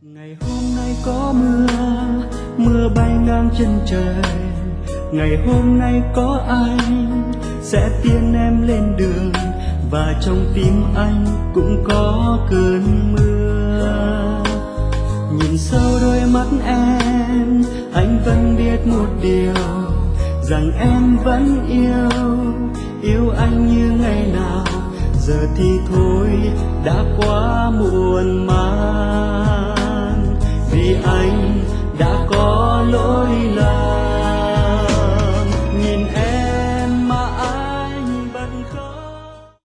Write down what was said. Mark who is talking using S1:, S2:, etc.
S1: Ngày hôm nay có mưa, mưa bay ngang chân trời. Ngày hôm nay có anh sẽ tiễn em lên đường, và trong tim anh cũng có cơn mưa. Nhìn sâu đôi mắt em, anh vẫn biết một điều, rằng em vẫn yêu anh như ngày nào. Giờ thì thôi đã quá muộn màng.